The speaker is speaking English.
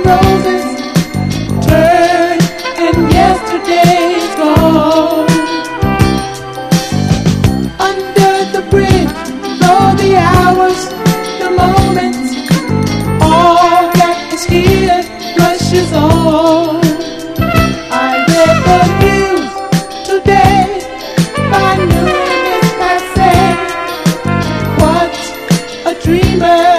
roses turn and yesterday's gone. Under the bridge flow the hours, the moments, all that is here flushes on. I read the news today by noon is passing. What's a dreamer?